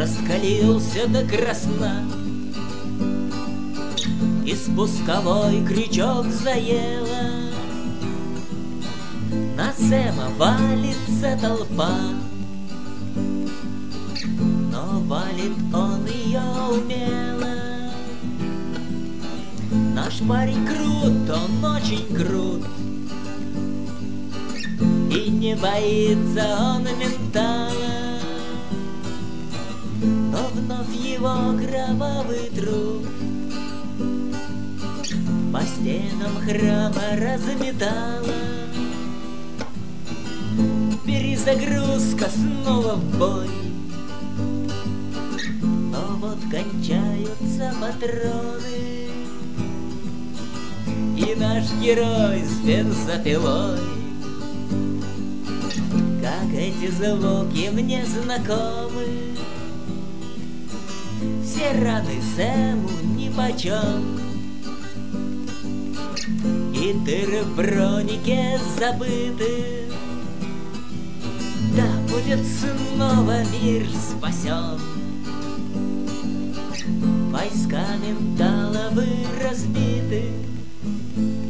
раскалился до красна, и спусковой крючок заело. На Сэма валится толпа, но валит он ее умело. Наш парень крут, он очень крут, и не боится он ментала. Но вновь его кровавый труп по стенам храма разметала. Перезагрузка, снова в бой, но вот кончаются патроны, и наш герой с бензопилой. Как эти звуки мне знакомы, все раны Сэму нипочем, и дыры в бронике забыты. Да будет снова мир спасен. Войска менталовы разбиты,